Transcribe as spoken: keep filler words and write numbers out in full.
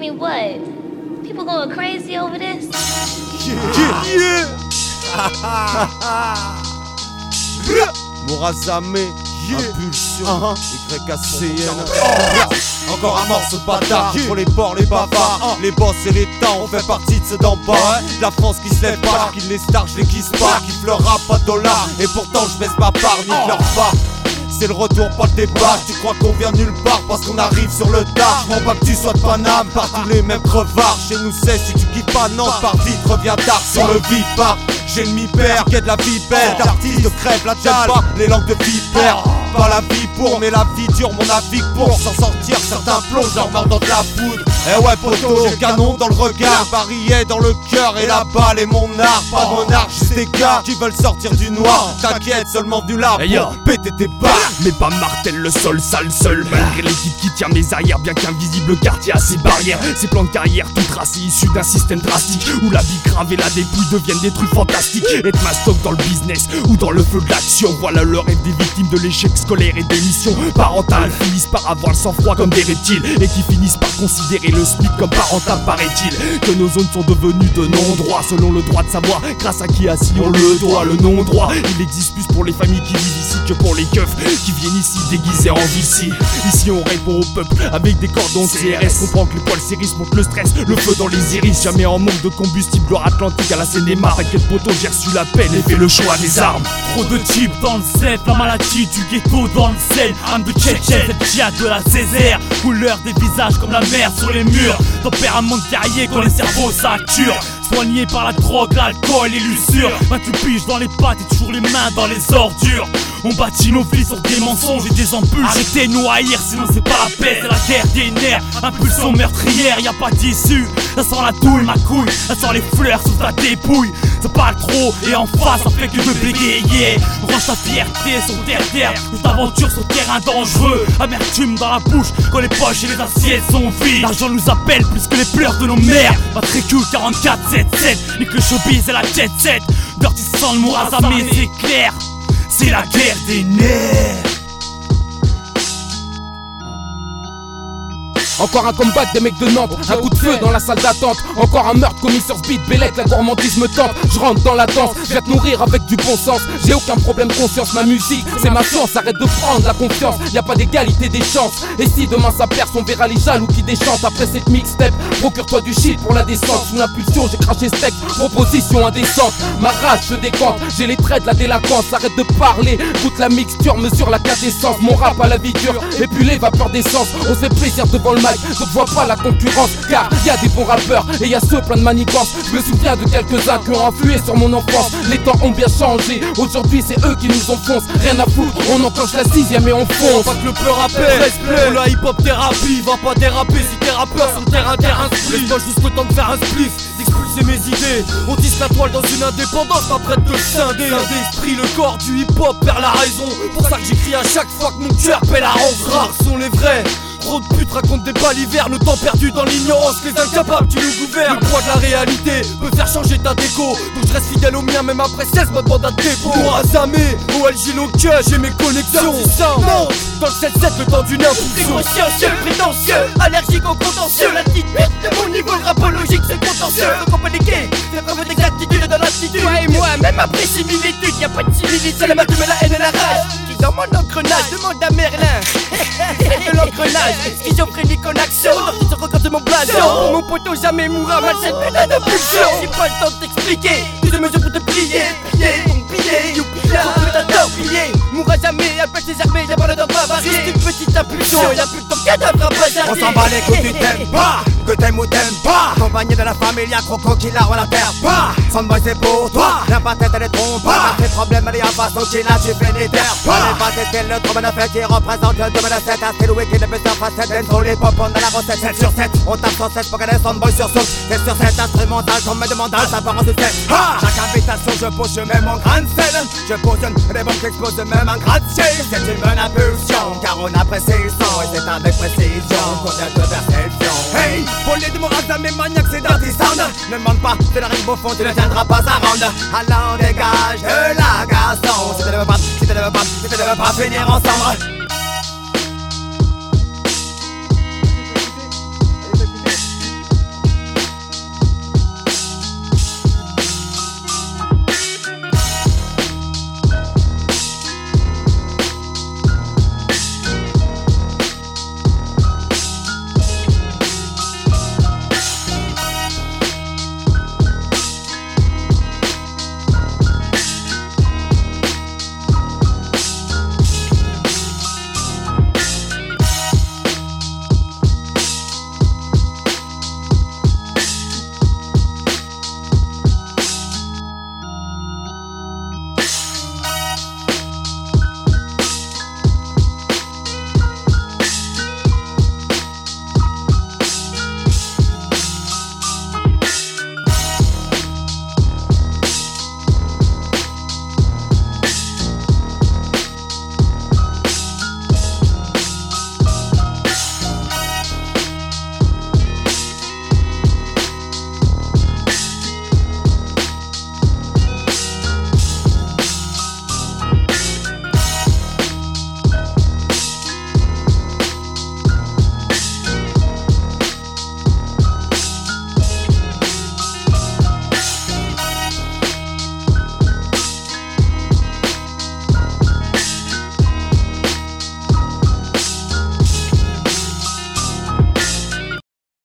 mean, what? People going crazy over this? Yeah, yeah. Morazame, yeah. Impulsion, uh-huh. Y A C N. Oh. Encore un morceau de bâtard, yeah. Pour les porcs, les bavards, uh. Les boss et les temps, on fait partie de ceux d'en bas, ouais. La France qui se lève pas, qui les stars, je les kiss pas, qui leur rap, pas de dollars. Et pourtant je baisse ma part, ni oh. Leur pas. C'est le retour, pas le départ. Tu crois qu'on vient nulle part parce qu'on arrive sur le tard. J'm'en bats que tu sois de Paname, par tous les mêmes crevards. Chez nous c'est si tu kiffes pas Nantes, par vite, reviens tard sur le vipar. J'ai le mi-père, qui est de la vie belle. D'artiste crève la dalle, les langues de vipère. Pas la vie pour, mais la vie dure, mon avis pour s'en sortir, certains plongent leur mort dans de la poudre. Eh ouais poto, j'ai le canon dans le regard, barillet dans le cœur et la balle est mon art. Pas mon art, juste des gars qui veulent sortir du noir. T'inquiète, seulement venu là pour hey péter tes barres. Mais pas martèle le sol, sale seul. Malgré l'équipe qui tient mes arrières, bien qu'invisible quartier à ses barrières. Ses plans de carrière tout tracés, issus d'un système drastique où la vie grave et la dépouille deviennent des trucs fantastiques. Être mastoc dans le business ou dans le feu de l'action, voilà le rêve des victimes de l'échec scolaire et des missions parentales. Finissent par avoir le sang-froid comme des reptiles et qui finissent par considérer le S M I C comme parental, paraît-il. Que nos zones sont devenues de non-droit selon le droit de savoir grâce à qui assis on le doit. Le non-droit, il existe plus pour les familles qui vivent ici que pour les keufs qui viennent ici déguisés en vici. Ici on répond au peuple avec des cordons C R S. Comprend que les poils séris montent le stress, le feu dans les iris. Jamais en manque de combustible, gloire atlantique à la Seine-et-Marne. T'inquiète poteau, j'ai reçu l'appel et fait le choix des armes. Trop de types dans le set, la maladie du ghetto dans le sel. Âme de Tchétchène, cette djihad de la Césaire. Couleur des visages comme la mer sur les murs. Tempérament de guerrier quand les cerveaux saturent. Soigné par la drogue, l'alcool et l'usure. vingt-huit piges dans les pattes et toujours les mains dans les ordures. On bâtit nos vies sur des mensonges et des embûches. Arrêtez de nous haïr, sinon c'est pas la paix, c'est la guerre des nerfs. Impulsion meurtrière, y a pas d'issue. Ça sent la douille, ma couille, ça sent les fleurs sous ta dépouille. Ça parle trop et en face ça fait que de bégayer. Range ta fierté sur terre-terre, toute aventure sur terrain dangereux. Amertume dans la bouche quand les poches et les assiettes sont vides. L'argent nous appelle plus que les pleurs de nos mères. Matricule quarante-quatre sept sept, nique le showbiz et la jet set. Dirty Sound, Morazame, c'est clair, c'est la guerre des nerfs. Encore un comeback des mecs de Nantes, un coup de feu dans la salle d'attente. Encore un meurtre commis sur Speed, Bellec, la gourmandise me tente. Je rentre dans la danse, je viens te nourrir avec du bon sens. J'ai aucun problème conscience, ma musique c'est ma chance. Arrête de prendre la confiance, y a pas d'égalité des chances. Et si demain ça perce, on verra les jaloux qui déchantent. Après cette mixtape, procure-toi du shit pour la descente. Sous l'impulsion, j'ai craché steak, proposition indécente. Ma rage se décante, j'ai les traits de la délinquance. Arrête de parler, toute la mixture mesure la cadence. Mon rap à la vie dure, et puis les vapeurs d'essence. On se fait plaisir devant le mic, je ne vois pas la concurrence. Car y a des bons rappeurs et y a ceux plein de manigances. Je me souviens de quelques-uns qui ont influé sur mon enfance. Les temps ont bien changé, aujourd'hui c'est eux qui nous enfoncent. Rien à foutre, on enclenche la sixième et on fonce. Pas que le peur rappelle, pour la hip-hop thérapie. Va pas déraper si t'es rappeur sur le terrain terrain split. Laisse-moi juste le temps de faire un spliff, d'expulser mes idées. On tisse la toile dans une indépendance, pas prête de scinder. L'esprit, le corps du hip-hop perd la raison. Pour ça que j'écris à chaque fois que mon cœur paie la ronce. Rares sont les vrais. Trop de putes racontent des balivernes, le temps perdu dans l'ignorance, les incapables qui nous gouvernent. Le poids de la réalité peut faire changer ta déco, donc je reste fidèle au mien même après seize mois de mandat de dépôt. Morazame, O L J Loca, j'ai mes connexions. Non, dans le sept sept le temps d'une impulsion. Consciencieux, prétentieux, allergique au contentieux. La petite pute de mon niveau, le rapologique c'est contentieux. Faut communiquer, c'est preuve d'exactitude dans l'attitude. Toi et moi, même après similitude, y'a pas de similitude. C'est la marque de la haine et la rage qui dans mon engrenage demande à Merlin. C'est de l'engrenage. Schizophrénique en action, tu te regardes de mon blason. Mon poteau jamais mourra mal cette putain de pulsion. J'ai pas le temps de t'expliquer, plus de mesures pour te plier. Plier ton billet, youpi là, putain d'orpiller. Mourra jamais, elle pète ses armées, y'a pas le temps de bavarder. Juste une petite impulsion, y'a plus de temps cadavre à bazarder. On s'en bat les coups, tu t'aimes pas, que t'aimes ou t'aimes pas. Accompagné de la famille, y'a Croco qui la on la perd pas. Soundboy c'est pour toi, la patate elle est trompe pas. Tes problèmes, elle y a façon qui là, tu fais les terres pas. Les pattes c'est le trop bon affaire qui représente le domaine de cette astrid. Oui, qui ne peut se faire cette sur les pop on a la recette sept sur sept. On tape sur sept pour que les soundboys sur saute. C'est sur cet instrumental qu'on me demande ça part en succès. Chaque invitation je pose, je mets mon grain de sel. Je pose des bombes qui explosent même un gratte-ciel. C'est une bonne impulsion car on apprécie le son. Et c'est avec précision qu'on a de perception. Hey, pour les Morazame et maniaques c'est Dirty Sound. Ne demande pas, c'est la rive au fond, tu ne tiendras pas à rendre. Alors dégage de la gaston. Si tu ne veux pas, si tu ne veux pas, si tu ne veux pas finir ensemble.